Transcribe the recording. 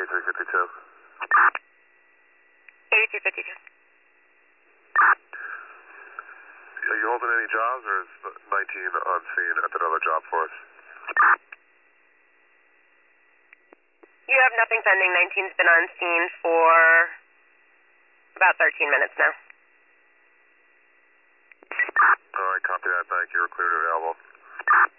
8352. 8352. Are you holding any jobs, or is 19 on scene at another job for us? You have nothing pending. 19's been on scene for about 13 minutes now. All right, copy that. Thank you. We're cleared and available.